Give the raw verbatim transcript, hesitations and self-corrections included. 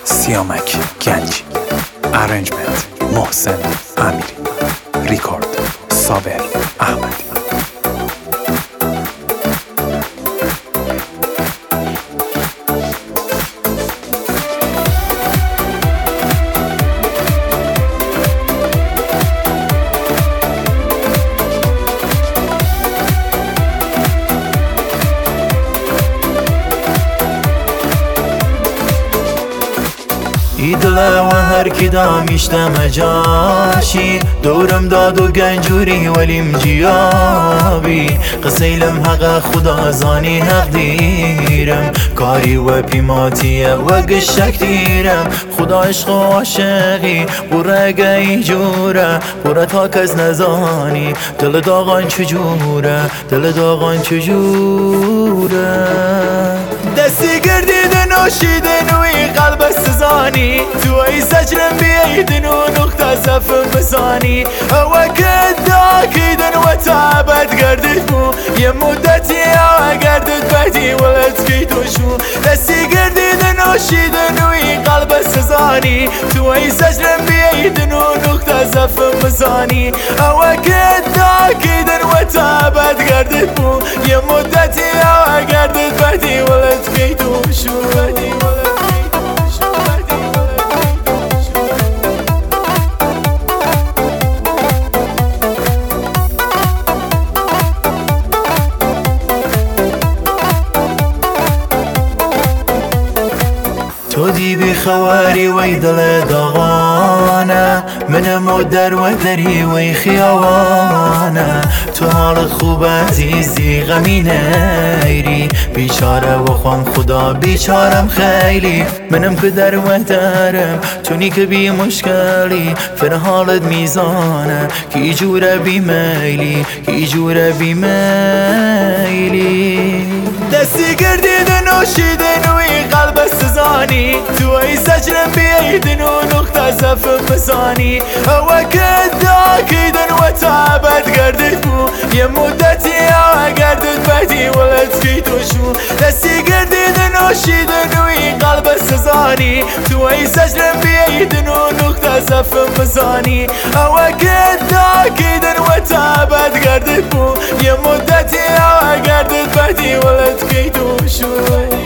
سیامک گنجی، ارنجمنت محسن امیری، ریکورد صابر احمدی. ایدله و هر کی دامیشتم جاشی دورم داد و گنجوری ولیم جیابی قسیلم حق خدا زانی حق دیرم کاری و پیماتیه و گشک دیرم خدا عشق و عاشقی بوره گی جوره بوره تا کز نزانی دل داغان چجوره دل داغان چجوره دستی گردیدن و شیدن وی قلب سزانی تو ای سجرم بیدن و نقطه زفم بزانی وکد داکیدن و تعبت گردید بو یه مدتی یا گردید بدی ولد کی تو شو دستی گردیدن و شیدن وی قلب سزانی تو ای سجرم بیدن و نقطه زفم بزانی وکد داکیدن و تعبت گردید بو یه مدتی یا گردید بدی ولد کی تو شو بدی ولد تو دی بی خواری وی دل داغانه منم و در و دری وی خیاوانه تو حال خوب عزیزی غمی نیری بیچاره و خوام خدا بیچارم خیلی منم که در و درم تو نی که بی مشکلی فر حالت میزانه کی جوره بی میلی کی جوره بی میلی دستی گردیدن و شیدن وی قلب سزانی تو ای سجرم بیدن و نقطه زفم بزانی وکد داکیدن و تعبت گردید بو یه مدتی یا گردید بدی ولد کی تو شو دستی گردیدن و شیدن وی قلب سزانی تو ای سجرم بیدن و نقطه زفم بزانی وکد داکیدن و تعبت گردید بو یه مدتی یا گردید بدی ولد کی تو شو